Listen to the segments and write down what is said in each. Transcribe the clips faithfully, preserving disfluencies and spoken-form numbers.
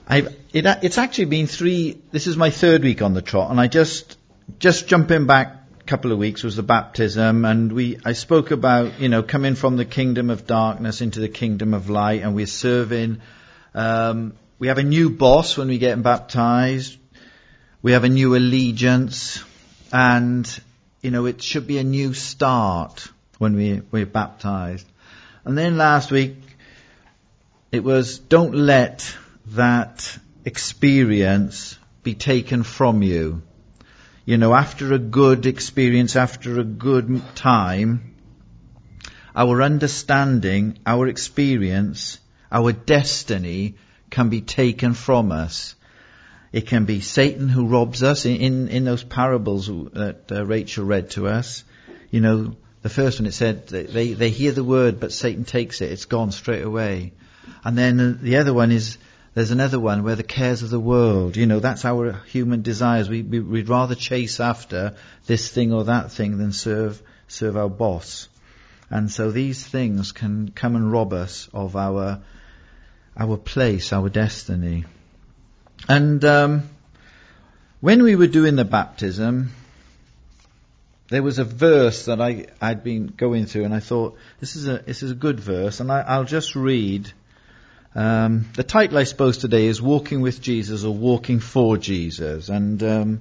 I've, it, it's actually been three, this is my third week on the trot, and I just, just jumping back a couple of weeks was the baptism, and we, I spoke about, you know, coming from the kingdom of darkness into the kingdom of light, and we're serving, um, we have a new boss when we get baptized, we have a new allegiance, and, you know, it should be a new start when we, we're baptized. And then last week, it was, don't let that experience be taken from you. You know, after a good experience, after a good time, our understanding, our experience, our destiny can be taken from us. It can be Satan who robs us. In, in, in those parables that uh, Rachel read to us, you know, the first one it said, they, they hear the word, but Satan takes it. It's gone straight away. And then the other one is, there's another one where the cares of the world, you know, that's our human desires. We, we, we'd rather chase after this thing or that thing than serve, serve our boss. And so these things can come and rob us of our, our place, our destiny. And, um, when we were doing the baptism, there was a verse that I, I'd been going through, and I thought, this is a, this is a good verse, and I, I'll just read. Um, the title I suppose today is Walking with Jesus or Walking for Jesus. And um,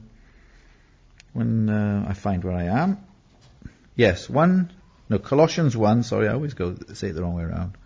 when uh, I find where I am, yes, one, no, Colossians one. Sorry, I always go say it the wrong way around.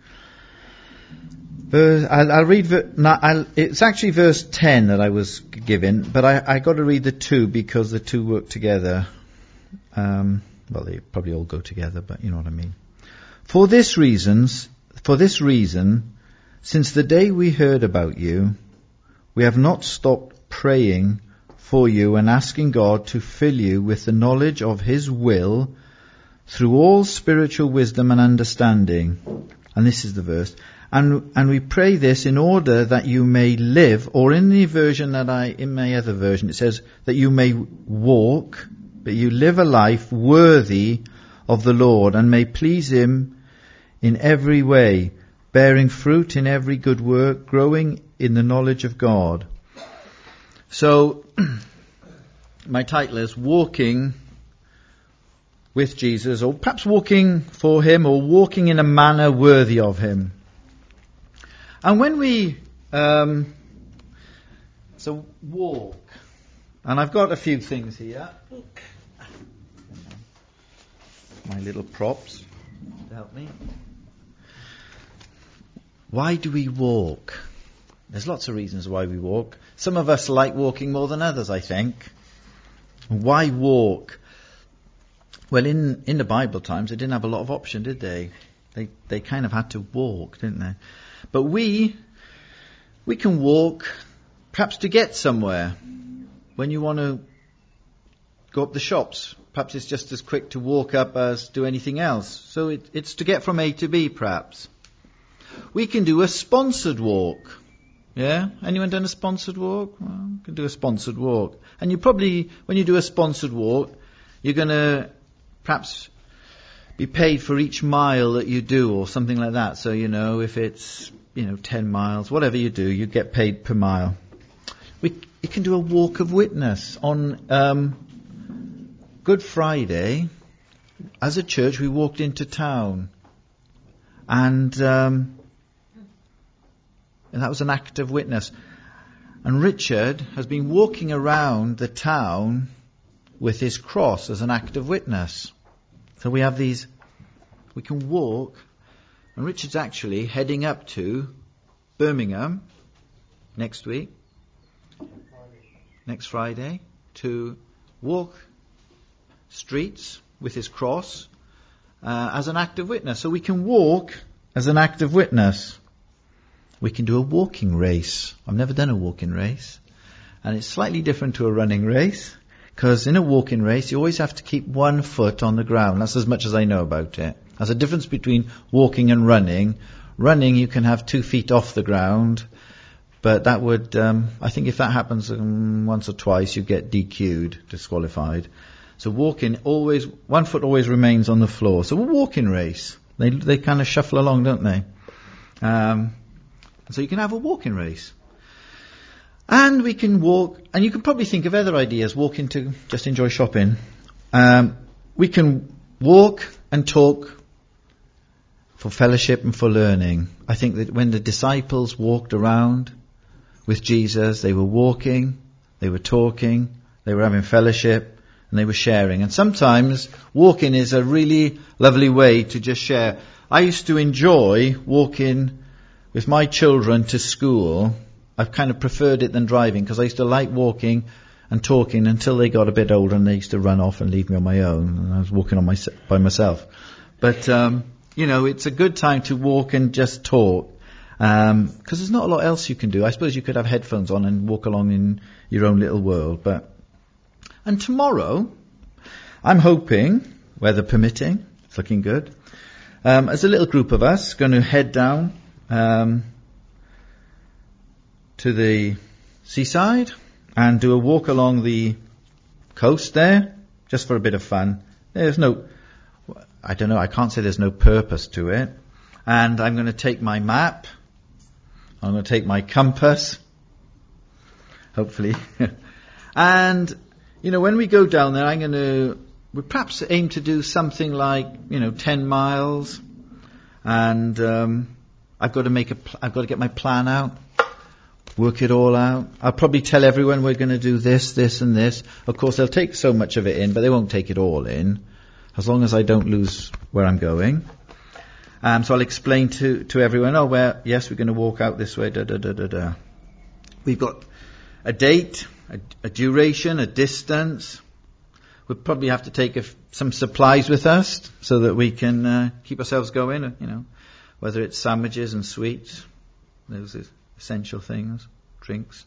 Verse, I'll, I'll read. No, I'll, it's actually verse ten that I was given, but I, I got to read the two because the two work together. Um, well, they probably all go together, but you know what I mean. For this reasons, for this reason. Since the day we heard about you, we have not stopped praying for you and asking God to fill you with the knowledge of His will through all spiritual wisdom and understanding. And this is the verse. And, and we pray this in order that you may live, or in the version that I, in my other version, it says that you may walk, but you live a life worthy of the Lord and may please Him in every way, bearing fruit in every good work, growing in the knowledge of God. So, my title is Walking with Jesus, or perhaps walking for Him, or walking in a manner worthy of Him. And when we, um, so walk, and I've got a few things here, my little props to help me. Why do we walk? There's lots of reasons why we walk. Some of us like walking more than others, I think. Why walk? Well, in, in the Bible times, they didn't have a lot of option, did they? They they kind of had to walk, didn't they? But we, we can walk perhaps to get somewhere. When you want to go up the shops, perhaps it's just as quick to walk up as do anything else. So it, it's to get from A to B, perhaps. We can do a sponsored walk. Yeah? Anyone done a sponsored walk? Well, you can do a sponsored walk. And you probably, when you do a sponsored walk, you're going to perhaps be paid for each mile that you do or something like that. So, you know, if it's, you know, ten miles, whatever you do, you get paid per mile. We, you can do a walk of witness. On um, Good Friday, as a church, we walked into town. And... Um, And that was an act of witness. And Richard has been walking around the town with his cross as an act of witness. So we have these, we can walk. And Richard's actually heading up to Birmingham next week, next Friday, to walk streets with his cross uh, as an act of witness. So we can walk as an act of witness. We can do a walking race. I've never done a walking race. And it's slightly different to a running race. Because in a walking race, you always have to keep one foot on the ground. That's as much as I know about it. There's a difference between walking and running. Running, you can have two feet off the ground. But that would, um, I think if that happens um, once or twice, you get D Q'd, disqualified. So walking, always, one foot always remains on the floor. So a walking race. They, they kind of shuffle along, don't they? Um, So you can have a walking race. And we can walk, and you can probably think of other ideas, walking to just enjoy shopping. Um, we can walk and talk for fellowship and for learning. I think that when the disciples walked around with Jesus, they were walking, they were talking, they were having fellowship, and they were sharing. And sometimes walking is a really lovely way to just share. I used to enjoy walking with my children to school. I've kind of preferred it than driving, because I used to like walking and talking until they got a bit older and they used to run off and leave me on my own, and I was walking on my, by myself. But, um, you know, it's a good time to walk and just talk, because um, there's not a lot else you can do. I suppose you could have headphones on and walk along in your own little world. But And tomorrow, I'm hoping, weather permitting, it's looking good, um, as a little group of us, going to head down um, to the seaside and do a walk along the coast there, just for a bit of fun. There's no, I don't know, I can't say there's no purpose to it. And I'm going to take my map, I'm going to take my compass, hopefully. And, you know, when we go down there, I'm going to, we perhaps aim to do something like, you know, ten miles. And um, I've got to make a, pl- I've got to get my plan out. Work it all out. I'll probably tell everyone we're going to do this, this and this. Of course, they'll take so much of it in, but they won't take it all in, as long as I don't lose where I'm going. Um, so I'll explain to, to everyone, oh, well, yes, we're going to walk out this way, da, da, da, da, da. We've got a date, a, a duration, a distance. We'll probably have to take a, some supplies with us so that we can uh, keep ourselves going, you know, whether it's sandwiches and sweets, those are essential things, drinks.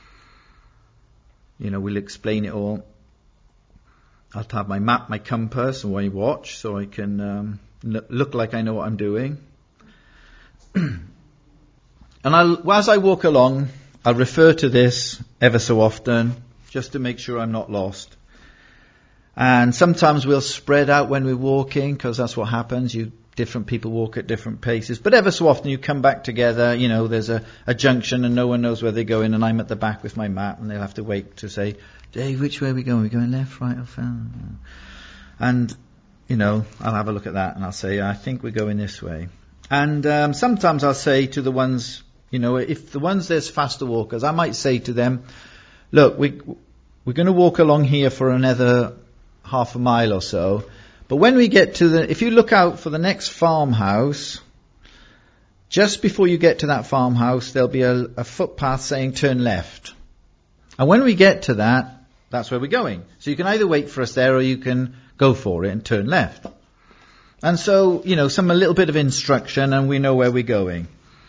You know, we'll explain it all. I'll have my map, my compass, and my watch, so I can um, l- look like I know what I'm doing. And I'll, as I walk along, I'll refer to this ever so often, just to make sure I'm not lost. And sometimes we'll spread out when we're walking, because that's what happens. You different people walk at different paces. But ever so often you come back together, you know, there's a, a junction and no one knows where they're going, and I'm at the back with my map, and they'll have to wait to say, Dave, which way are we going? Are we going left, right, or far? And, you know, I'll have a look at that and I'll say, I think we're going this way. And um, sometimes I'll say to the ones, you know, if the ones there's faster walkers, I might say to them, look, we, we're going to walk along here for another half a mile or so. But when we get to the, if you look out for the next farmhouse, just before you get to that farmhouse, there'll be a, a footpath saying turn left. And when we get to that, that's where we're going. So you can either wait for us there or you can go for it and turn left. And so, you know, some a little bit of instruction and we know where we're going.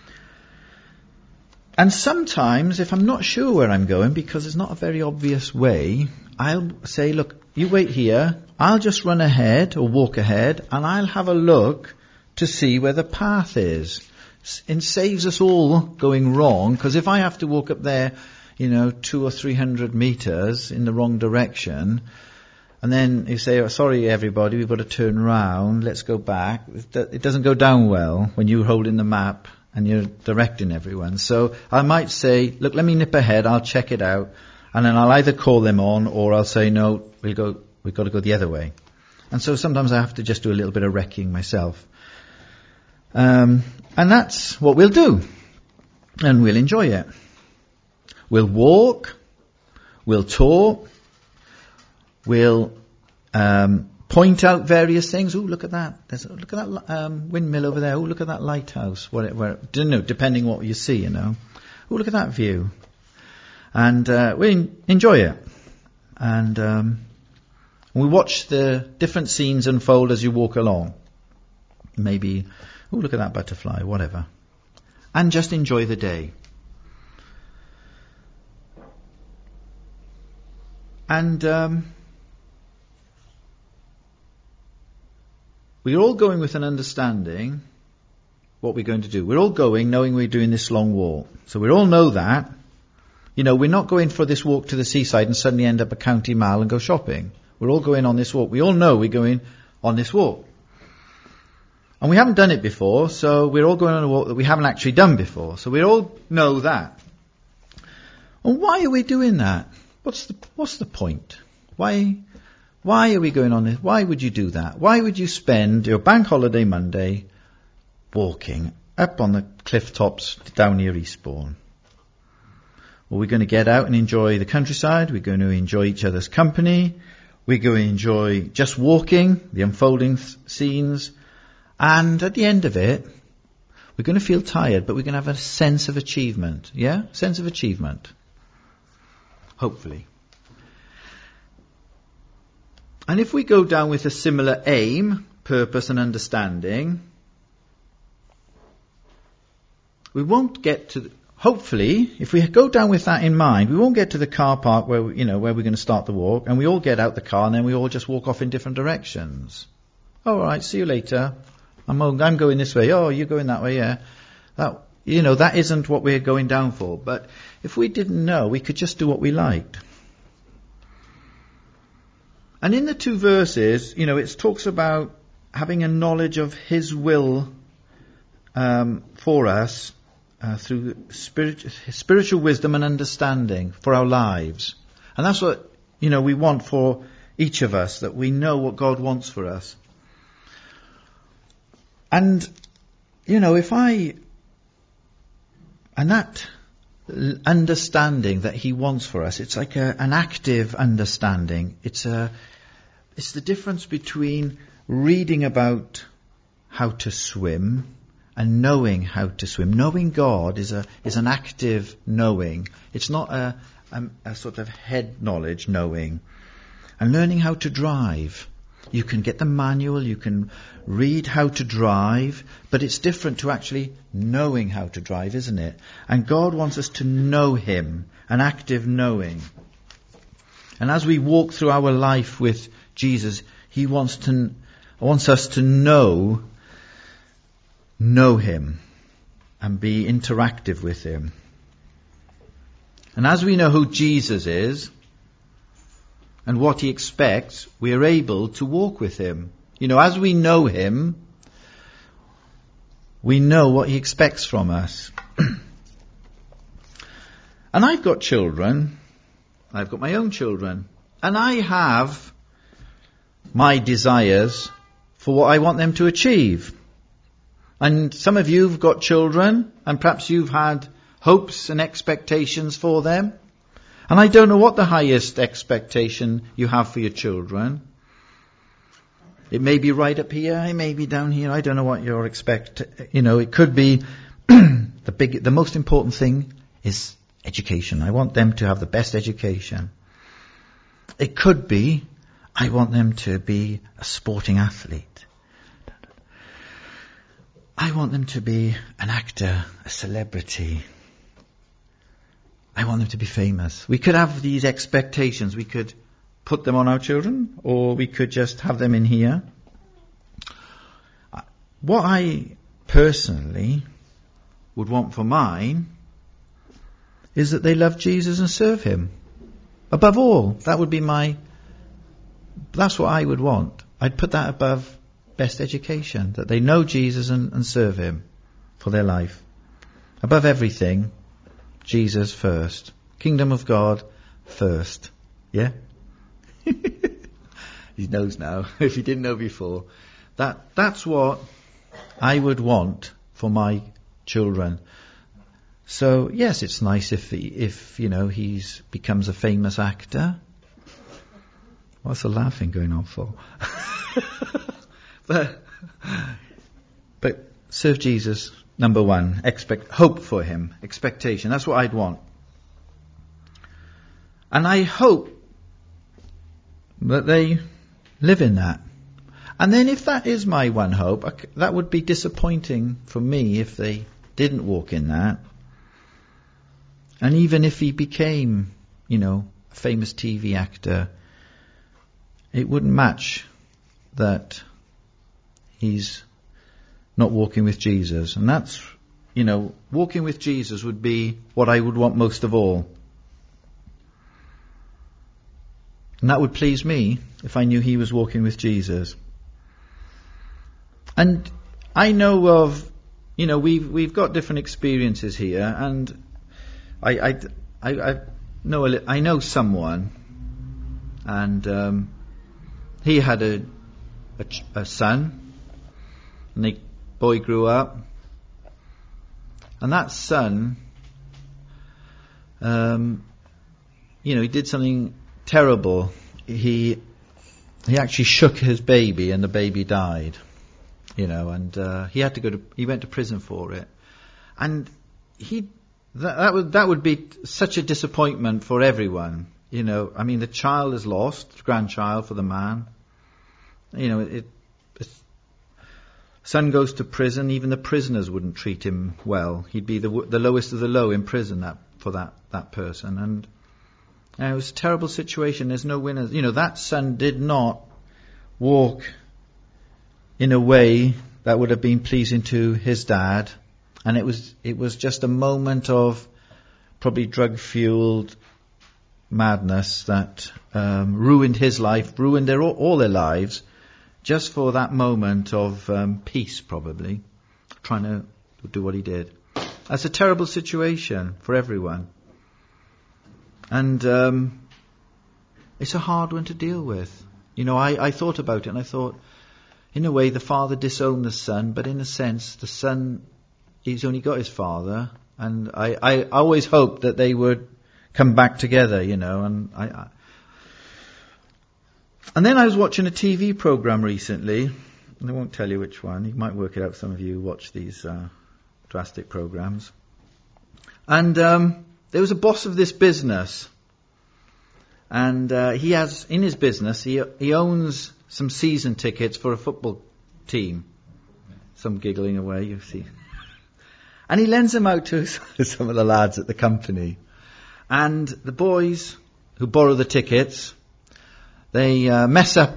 And sometimes, if I'm not sure where I'm going, because it's not a very obvious way, I'll say, look, you wait here, I'll just run ahead or walk ahead, and I'll have a look to see where the path is. It saves us all going wrong, because if I have to walk up there, you know, two or three hundred meters in the wrong direction, and then you say, oh, sorry everybody, we've got to turn round, let's go back. It doesn't go down well when you're holding the map and you're directing everyone. So I might say, look, let me nip ahead, I'll check it out, and then I'll either call them on or I'll say, no, we'll go, we've got to go the other way. And so sometimes I have to just do a little bit of wrecking myself. Um, and that's what we'll do. And we'll enjoy it. We'll walk, we'll talk, we'll um, point out various things. Oh, look at that! There's, look at that um, windmill over there. Oh, look at that lighthouse. Where, where, don't know, depending what you see, you know. Oh, look at that view. And uh, we enjoy it. And um, we watch the different scenes unfold as you walk along. Maybe, oh, look at that butterfly, whatever. And just enjoy the day. And um, we're all going with an understanding what we're going to do. We're all going knowing we're doing this long walk. So we all know that. You know, we're not going for this walk to the seaside and suddenly end up a county mile and go shopping. We're all going on this walk. We all know we're going on this walk. And we haven't done it before, so we're all going on a walk that we haven't actually done before. So we all know that. And why are we doing that? What's the what's the point? Why why are we going on this? Why would you do that? Why would you spend your bank holiday Monday walking up on the cliff tops down near Eastbourne? Well, we're going to get out and enjoy the countryside. We're going to enjoy each other's company. We're going to enjoy just walking, the unfolding th- scenes. And at the end of it, we're going to feel tired, but we're going to have a sense of achievement. Yeah? Sense of achievement. Hopefully. And if we go down with a similar aim, purpose and understanding, we won't get to... The, hopefully, if we go down with that in mind, we won't get to the car park where, we, you know, where we're going to start the walk, and we all get out the car, and then we all just walk off in different directions. Oh, all right, see you later. I'm, I'm going this way. Oh, you're going that way, yeah. That, you know, that isn't what we're going down for. But if we didn't know, we could just do what we liked. And in the two verses, you know, it talks about having a knowledge of His will um, for us uh, through spirit, spiritual wisdom and understanding for our lives. And that's what, you know, we want for each of us, that we know what God wants for us. And, you know, if I... And that understanding that He wants for us, it's like a, an active understanding. It's a, it's the difference between reading about how to swim and knowing how to swim. Knowing God is a is an active knowing. It's not a, a, a sort of head knowledge knowing. And learning how to drive. You can get the manual, you can read how to drive, but it's different to actually knowing how to drive, isn't it? And God wants us to know Him, an active knowing. And as we walk through our life with Jesus, He wants to wants us to know, know Him and be interactive with Him. And as we know who Jesus is, and what He expects, we are able to walk with Him. You know, as we know Him, we know what He expects from us. And I've got children. I've got my own children. And I have my desires for what I want them to achieve. And some of you have got children, and perhaps you've had hopes and expectations for them. And I don't know what the highest expectation you have for your children. It may be right up here, it may be down here. I don't know what you're expect. You know, it could be the big, the most important thing is education. I want them to have the best education. It could be, I want them to be a sporting athlete. I want them to be an actor, a celebrity. I want them to be famous. We could have these expectations. We could put them on our children, or we could just have them in here. What I personally would want for mine is that they love Jesus and serve Him. Above all, that would be my, that's what I would want. I'd put that above best education, that they know Jesus and, and serve Him for their life. Above everything, Jesus first. Kingdom of God first. Yeah? He knows now, if he didn't know before. That that's what I would want for my children. So, yes, it's nice if, he, if you know, he's becomes a famous actor. What's the laughing going on for? but, but serve Jesus, number one. Expect hope for Him. Expectation. That's what I'd want. And I hope that they live in that. And then if that is my one hope, that would be disappointing for me if they didn't walk in that. And even if he became, you know, a famous T V actor, it wouldn't match that he's not walking with Jesus. And that's, you know, walking with Jesus would be what I would want most of all. And that would please me if I knew he was walking with Jesus. And I know of, you know, we've we've got different experiences here, and I, I I, I know a li- I know someone, and um, he had a, a, ch- a son, and the boy grew up, and that son, um, you know, he did something terrible. He he actually shook his baby, and the baby died. You know, and uh, he had to go to he went to prison for it, and he that, that would that would be such a disappointment for everyone. You know, I mean, the child is lost, the grandchild for the man. You know, it, it son goes to prison. Even the prisoners wouldn't treat him well. He'd be the the lowest of the low in prison that for that that person, and you know, it was a terrible situation. There's no winners. You know, that son did not walk in a way that would have been pleasing to his dad, and it was it was just a moment of probably drug-fueled madness that um, ruined his life, ruined their all their lives, just for that moment of um, peace, probably trying to do what he did. That's a terrible situation for everyone, and um, it's a hard one to deal with. You know, I, I thought about it, and I thought, in a way, the father disowned the son, but in a sense, the son, he's only got his father, and I, I always hoped that they would come back together, you know, and I, I... And then I was watching a T V program recently, and I won't tell you which one, you might work it out, some of you watch these uh, drastic programs. And um, there was a boss of this business, and uh, he has, in his business, he he owns some season tickets for a football team. Some giggling away, you see. And he lends them out to some of the lads at the company. And the boys who borrow the tickets, they uh, mess up,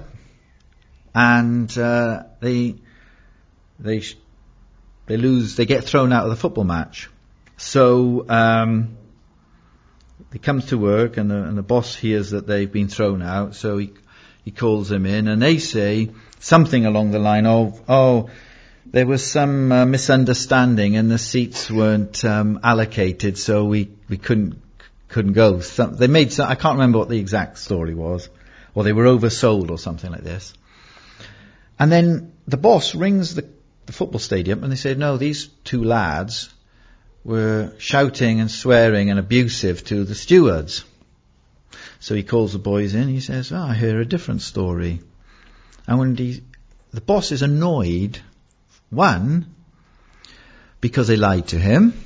and uh, they they sh- they lose. They get thrown out of the football match. So um, he comes to work, and the, and the boss hears that they've been thrown out. So he he calls them in, and they say something along the line of, "Oh, there was some uh, misunderstanding, and the seats weren't um, allocated, so we, we couldn't couldn't go." Some, they made some, I can't remember what the exact story was, or they were oversold or something like this. And then the boss rings the, the football stadium, and they say, "No, these two lads were shouting and swearing and abusive to the stewards." So he calls the boys in. He says, "Oh, I hear a different story." And when he, the boss is annoyed, one, because they lied to him,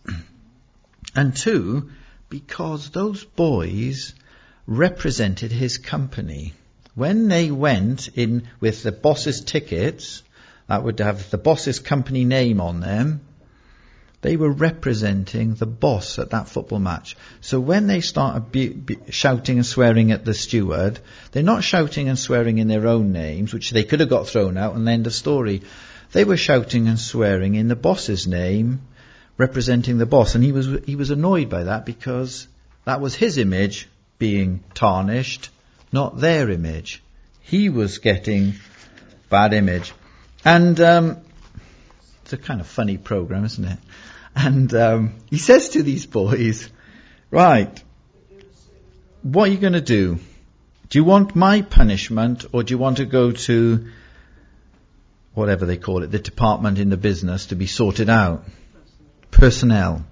and two, because those boys represented his company. When they went in with the boss's tickets, that would have the boss's company name on them, they were representing the boss at that football match. So when they start abu- bu- shouting and swearing at the steward, they're not shouting and swearing in their own names, which they could have got thrown out and end of story. They were shouting and swearing in the boss's name, representing the boss. And he was he was annoyed by that, because that was his image being tarnished, not their image. He was getting bad image. And um, it's a kind of funny program, isn't it? And um, he says to these boys, "Right, what are you going to do? Do you want my punishment, or do you want to go to whatever they call it, the department in the business, to be sorted out?" Personnel.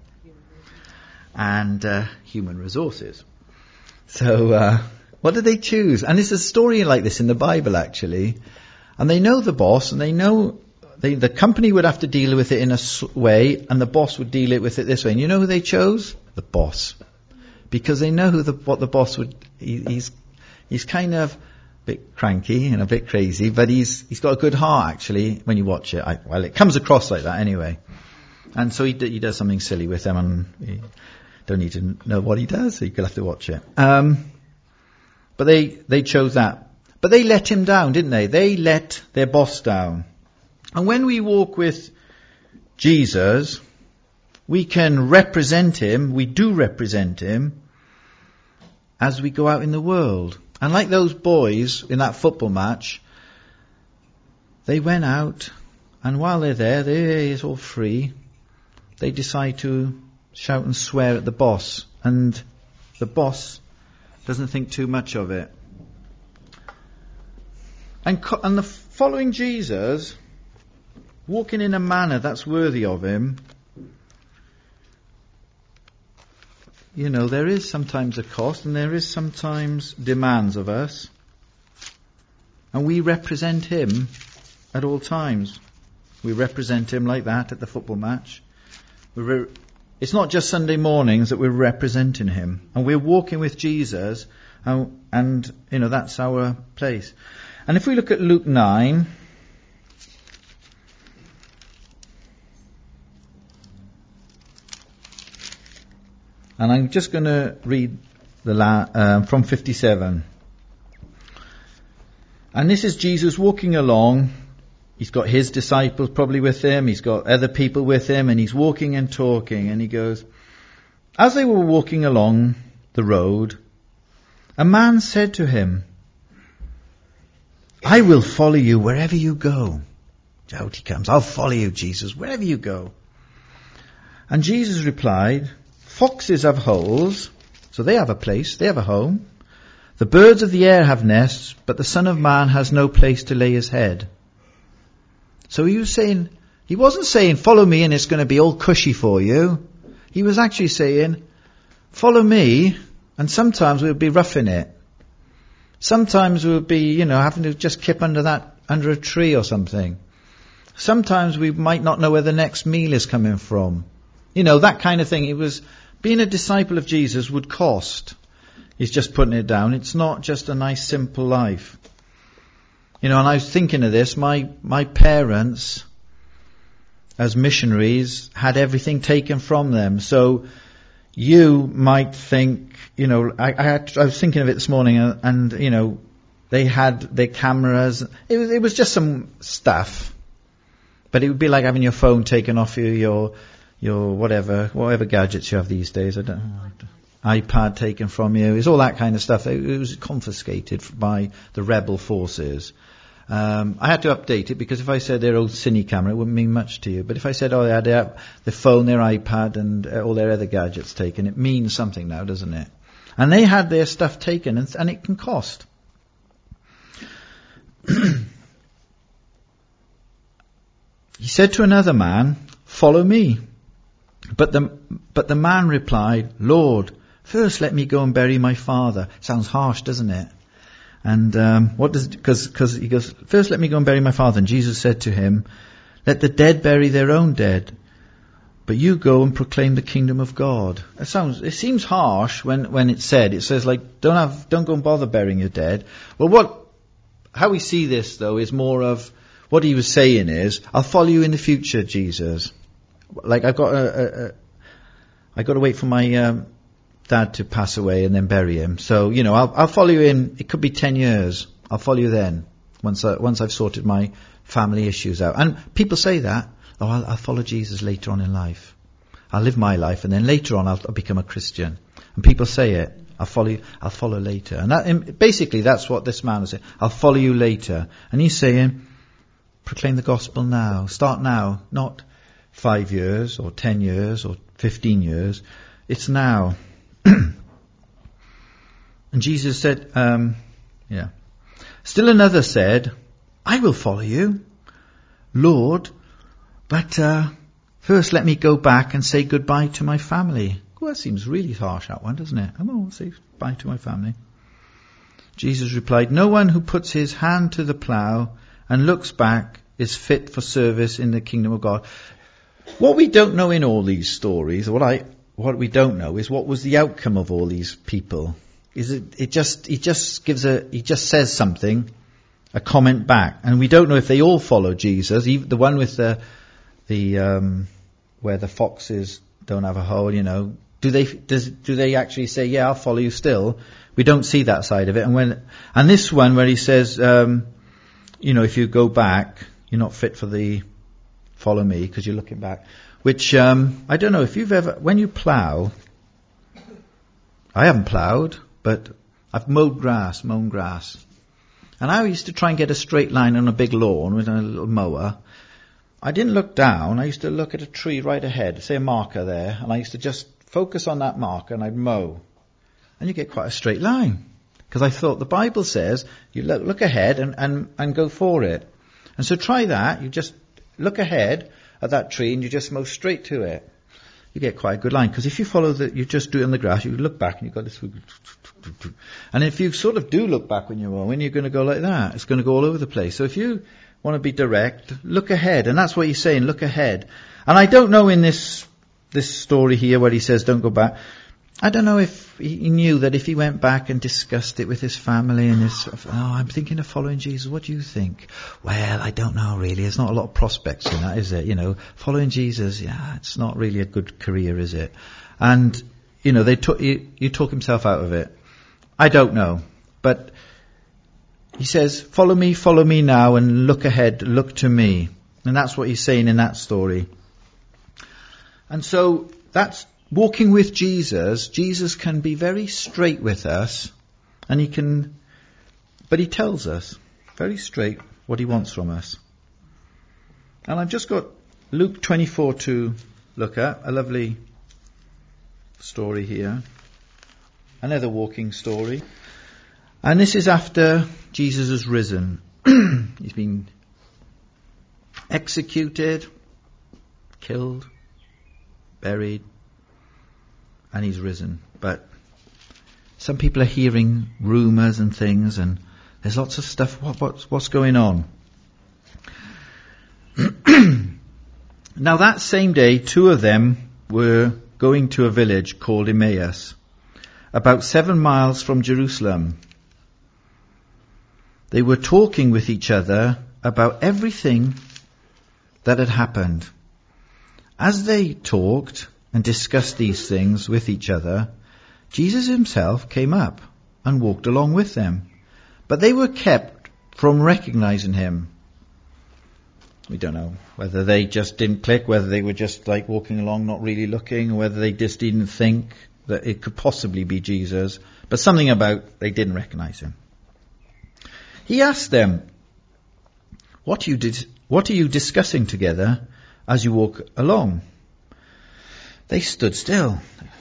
And uh, human resources. So uh, what did they choose? And there's a story like this in the Bible, actually. And they know the boss, and they know they, the company would have to deal with it in a way, and the boss would deal it with it this way. And you know who they chose? The boss. Because they know who the, what the boss would... He, he's he's kind of... bit cranky and a bit crazy, but he's he's got a good heart, actually, when you watch it. I, well, it comes across like that anyway. And so he, d- he does something silly with them, and you don't need to know what he does, so you'll have to watch it. Um, but they, they chose that. But they let him down, didn't they? They let their boss down. And when we walk with Jesus, we can represent him, we do represent him, as we go out in the world. And like those boys in that football match, they went out, and while they're there, they're all free, they decide to shout and swear at the boss. And The boss doesn't think too much of it. And, co- and the following Jesus, walking in a manner that's worthy of him, you know, there is sometimes a cost and there is sometimes demands of us. And we represent him at all times. We represent him like that at the football match. We re- it's not just Sunday mornings that we're representing him. And we're walking with Jesus, and, and you know, that's our place. And if we look at Luke nine, and I'm just going to read the la- uh, from fifty-seven. And this is Jesus walking along. He's got his disciples probably with him. He's got other people with him, and he's walking and talking. And he goes, as they were walking along the road, a man said to him, I will follow you wherever you go. Out he comes. I'll follow you, Jesus, wherever you go. And Jesus replied, foxes have holes, so they have a place, they have a home. The birds of the air have nests, but the Son of Man has no place to lay his head. So he was saying, he wasn't saying, follow me and it's going to be all cushy for you. He was actually saying, follow me, and sometimes we'll be roughing it. Sometimes we'll be, you know, having to just kip under that, under a tree or something. Sometimes we might not know where the next meal is coming from. You know, that kind of thing. It was, being a disciple of Jesus would cost. He's just putting it down. It's not just a nice, simple life. You know, and I was thinking of this. My my parents, as missionaries, had everything taken from them. So you might think, you know, I, I, had, I was thinking of it this morning, and, and you know, they had their cameras. It was, it was just some stuff. But it would be like having your phone taken off you, your your whatever, whatever gadgets you have these days. I don't know. iPad taken from you. It's all that kind of stuff. It, it was confiscated by the rebel forces. Um, I had to update it because if I said their old cine camera, it wouldn't mean much to you. But if I said, oh, they had their, their phone, their iPad, and uh, all their other gadgets taken, it means something now, doesn't it? And they had their stuff taken, and, and it can cost. He said to another man, follow me. But the, but the man replied, Lord, first let me go and bury my father. Sounds harsh, doesn't it? And um, what does, because because he goes, first let me go and bury my father. And Jesus said to him, let the dead bury their own dead, but you go and proclaim the kingdom of God. It sounds, it seems harsh when, when it's said. It says like, don't have, don't go and bother burying your dead. Well, what, how we see this though is more of, what he was saying is, I'll follow you in the future, Jesus. Like I've got a, a, a I got to wait for my um, dad to pass away and then bury him. So, you know, I'll, I'll follow you in, it could be ten years. I'll follow you then, once I, once I've sorted my family issues out. And people say that, oh, I'll, I'll follow Jesus later on in life. I'll live my life and then later on I'll, I'll become a Christian. And people say it, I'll follow you, I'll follow later. And that, and basically that's what this man is saying. I'll follow you later. And he's saying, proclaim the gospel now. Start now, not five years or ten years or fifteen years. It's now. And Jesus said, um, yeah. Still another said, I will follow you, Lord, but uh, first let me go back and say goodbye to my family. Well, that seems really harsh, that one, doesn't it? I won't say goodbye to my family. Jesus replied, no one who puts his hand to the plough and looks back is fit for service in the kingdom of God. What we don't know in all these stories, what I, what we don't know is what was the outcome of all these people. Is it, it just, he just gives a, he just says something, a comment back, and we don't know if they all follow Jesus. Even the one with the, the, um, where the foxes don't have a hole, you know, do they, does, do they actually say, yeah, I'll follow you still? We don't see that side of it. And when, and this one where he says, um, you know, if you go back, you're not fit for the follow me because you're looking back. Which, um, I don't know if you've ever, when you plough, I haven't ploughed, but I've mowed grass, mown grass. And I used to try and get a straight line on a big lawn with a little mower. I didn't look down. I used to look at a tree right ahead, say a marker there, and I used to just focus on that marker and I'd mow. And you get quite a straight line. Because I thought the Bible says you look, look ahead and, and, and go for it. And so try that. You just look ahead at that tree and you just mow straight to it. You get quite a good line. Because if you follow the, you just do it on the grass, you look back and you've got this. And if you sort of do look back when you're mowing, you're going to go like that. It's going to go all over the place. So if you want to be direct, look ahead. And that's what he's saying, look ahead. And I don't know in this, this story here where he says don't go back. I don't know if he knew that if he went back and discussed it with his family and his, oh, I'm thinking of following Jesus. What do you think? Well, I don't know really. There's not a lot of prospects in that, is it? You know, following Jesus, yeah, it's not really a good career, is it? And, you know, they took, you, you talk himself out of it. I don't know. But he says, follow me, follow me now and look ahead, look to me. And that's what he's saying in that story. And so that's, walking with Jesus, Jesus can be very straight with us, and he can, but he tells us very straight what he wants from us. And I've just got Luke twenty-four to look at, a lovely story here. Another walking story. And this is after Jesus has risen. He's been executed, killed, buried, and he's risen. But some people are hearing rumours and things, and there's lots of stuff. What, what's, what's going on? Now that same day, two of them were going to a village called Emmaus, about seven miles from Jerusalem. They were talking with each other about everything that had happened. As they talked and discussed these things with each other, Jesus himself came up and walked along with them. But they were kept from recognizing him. We don't know whether they just didn't click, whether they were just like walking along, not really looking, or whether they just didn't think that it could possibly be Jesus. But something about they didn't recognize him. He asked them, what are you, dis- what are you discussing together as you walk along? They stood still.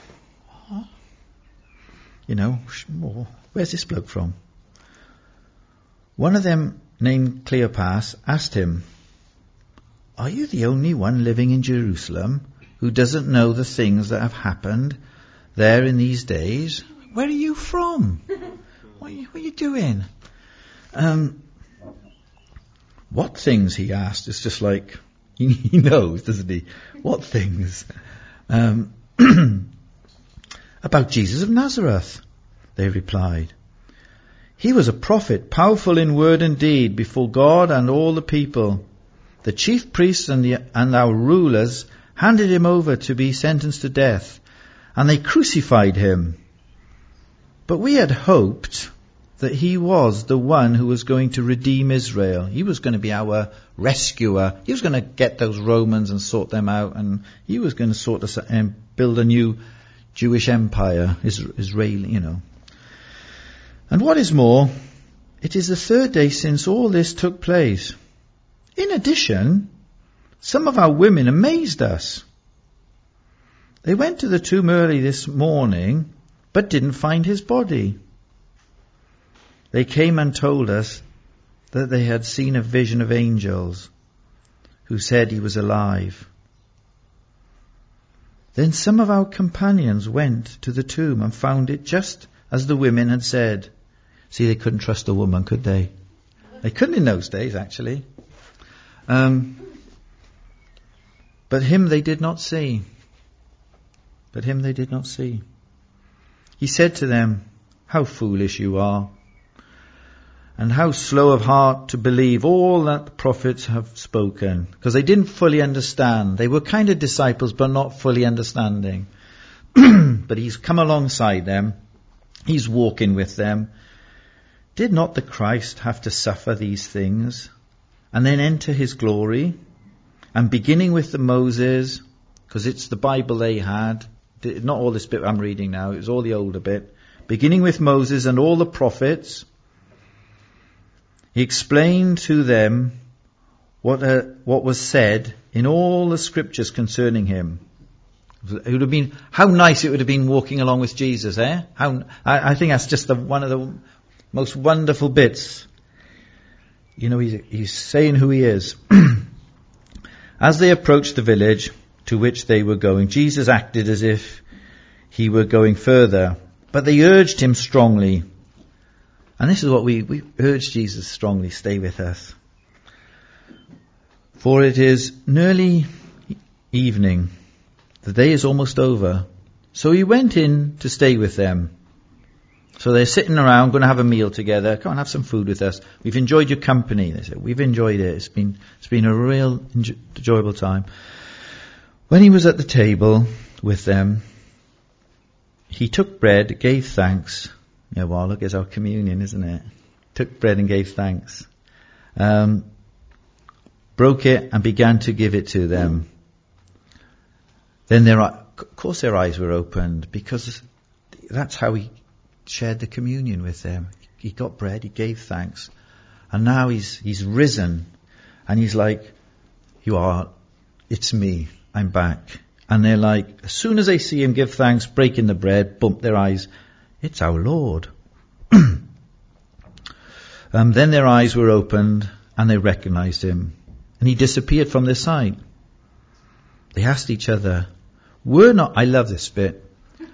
You know, where's this bloke from? One of them, named Cleopas, asked him, are you the only one living in Jerusalem who doesn't know the things that have happened there in these days? Where are you from? What are you, what are you doing? Um, what things, he asked. It's just like, he, he knows, doesn't he? What things? Um, about Jesus of Nazareth, they replied. He was a prophet, powerful in word and deed before God and all the people. The chief priests and, the, and our rulers handed him over to be sentenced to death, and they crucified him. But we had hoped that he was the one who was going to redeem Israel. He was going to be our rescuer. He was going to get those Romans and sort them out, and he was going to sort us and build a new Jewish empire, Israel, you know. And what is more, it is the third day since all this took place. In addition, some of our women amazed us. They went to the tomb early this morning, but didn't find his body. They came and told us that they had seen a vision of angels who said he was alive. Then some of our companions went to the tomb and found it just as the women had said. See, they couldn't trust a woman, could they? They couldn't in those days, actually. Um, but him they did not see. But him they did not see. He said to them, how foolish you are, and how slow of heart to believe all that the prophets have spoken. Because they didn't fully understand. They were kind of disciples, but not fully understanding. But he's come alongside them. He's walking with them. Did not the Christ have to suffer these things and then enter his glory? And beginning with the Moses, because it's the Bible they had, not all this bit I'm reading now, it was all the older bit. Beginning with Moses and all the prophets, he explained to them what uh, what was said in all the scriptures concerning him. It would have been, how nice it would have been walking along with Jesus, eh? How, I, I think that's just the, one of the most wonderful bits. You know, he's, he's saying who he is. As they approached the village to which they were going, Jesus acted as if he were going further, but they urged him strongly. And this is what we, we urge Jesus strongly, stay with us. For it is nearly evening. The day is almost over. So he went in to stay with them. So they're sitting around, going to have a meal together. Come and have some food with us. We've enjoyed your company. They said, we've enjoyed it. It's been, it's been a real enjoy- enjoyable time. When he was at the table with them, he took bread, gave thanks. Yeah, well, look, it's our communion, isn't it? Took bread and gave thanks. Um, broke it and began to give it to them. Then their, of course their eyes were opened, because that's how he shared the communion with them. He got bread, he gave thanks, and now he's he's risen, and he's like, you are, it's me, I'm back. And they're like, as soon as they see him give thanks, breaking the bread, bump their eyes, it's our Lord. um, then their eyes were opened, and they recognized him, and he disappeared from their sight. They asked each other, were not, I love this bit,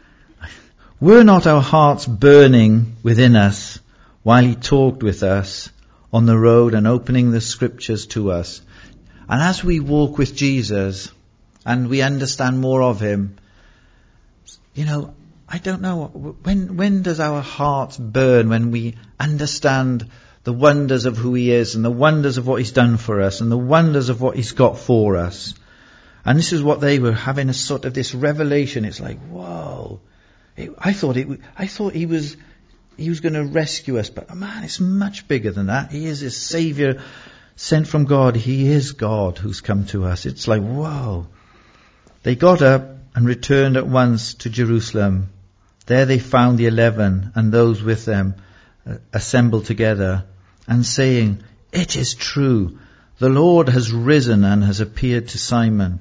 were not our hearts burning within us while he talked with us on the road and opening the scriptures to us? And as we walk with Jesus and we understand more of him, you know, I don't know, when when does our hearts burn when we understand the wonders of who he is and the wonders of what he's done for us and the wonders of what he's got for us? And this is what they were having, a sort of this revelation. It's like, whoa. It, I thought it. I thought he was, he was going to rescue us, but man, it's much bigger than that. He is a Saviour sent from God. He is God who's come to us. It's like, whoa. They got up and returned at once to Jerusalem. There they found the eleven and those with them uh, assembled together, and saying, it is true, the Lord has risen and has appeared to Simon.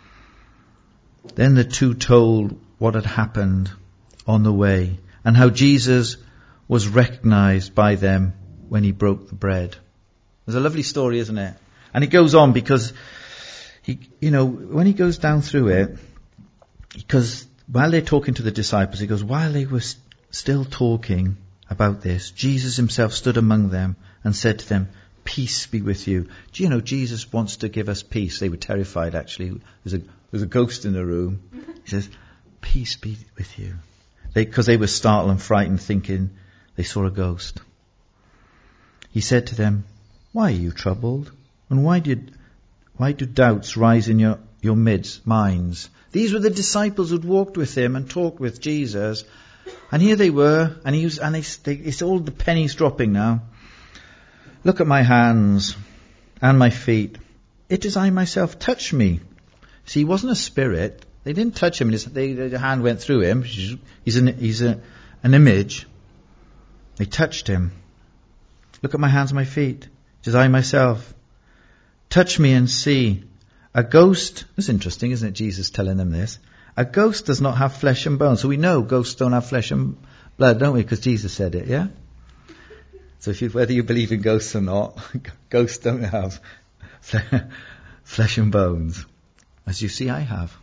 Then the two told what had happened on the way, and how Jesus was recognized by them when he broke the bread. There's a lovely story, isn't it? And it goes on because he, you know, when he goes down through it, because while they're talking to the disciples, he goes, while they were st- still talking about this, Jesus himself stood among them and said to them, peace be with you. Do you know Jesus wants to give us peace? They were terrified, actually. There's a, there's a ghost in the room. He says, peace be with you. Because they, they were startled and frightened, thinking they saw a ghost. He said to them, why are you troubled? And why did why do doubts rise in your, your midst, minds? These were the disciples who'd walked with him and talked with Jesus. And here they were, and he was, and they, they, it's all the pennies dropping now. Look at my hands and my feet. It is I myself. Touch me. See, he wasn't a spirit. They didn't touch him. His, they, their hand went through him. He's an, he's a, an image. They touched him. Look at my hands and my feet. It is I myself. Touch me and see. A ghost, that's interesting, isn't it, Jesus telling them this? A ghost does not have flesh and bones. So we know ghosts don't have flesh and blood, don't we? Because Jesus said it, yeah? So if you, whether you believe in ghosts or not, ghosts don't have flesh and bones. As you see, I have.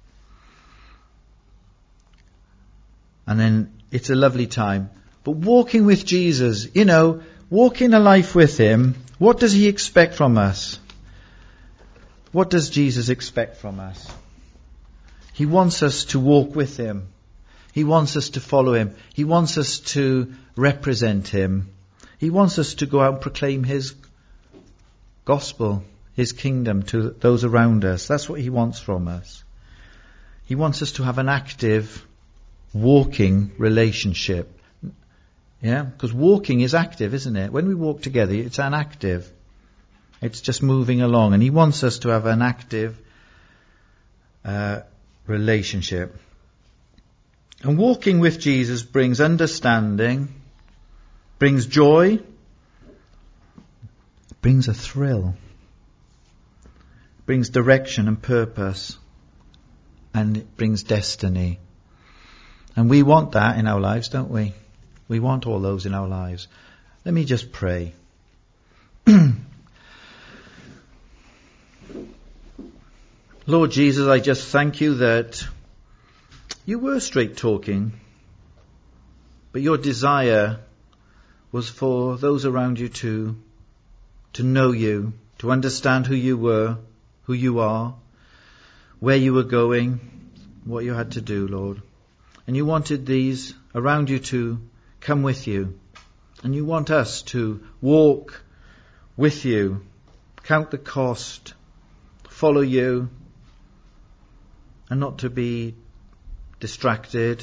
And then it's a lovely time. But walking with Jesus, you know, walking a life with him, what does he expect from us? What does Jesus expect from us? He wants us to walk with him. He wants us to follow him. He wants us to represent him. He wants us to go out and proclaim his gospel, his kingdom to those around us. That's what he wants from us. He wants us to have an active, walking relationship. Yeah, because walking is active, isn't it? When we walk together, it's an active. It's just moving along. And he wants us to have an active uh, relationship. And walking with Jesus brings understanding, brings joy, brings a thrill, brings direction and purpose, and it brings destiny. And we want that in our lives, don't we? We want all those in our lives. Let me just pray. Lord Jesus, I just thank you that you were straight talking, but your desire was for those around you to, to know you, to understand who you were, who you are, where you were going, what you had to do, Lord. And you wanted these around you to come with you. And you want us to walk with you, count the cost, follow you, and not to be distracted,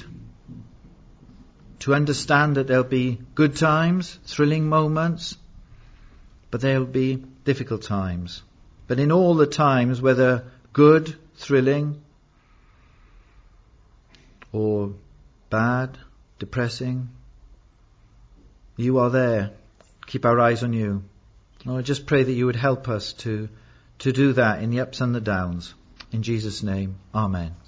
to understand that there'll be good times, thrilling moments, but there'll be difficult times. But in all the times, whether good, thrilling, or bad, depressing, you are there. Keep our eyes on you. Lord, I just pray that you would help us to, to do that in the ups and the downs. In Jesus' name, amen.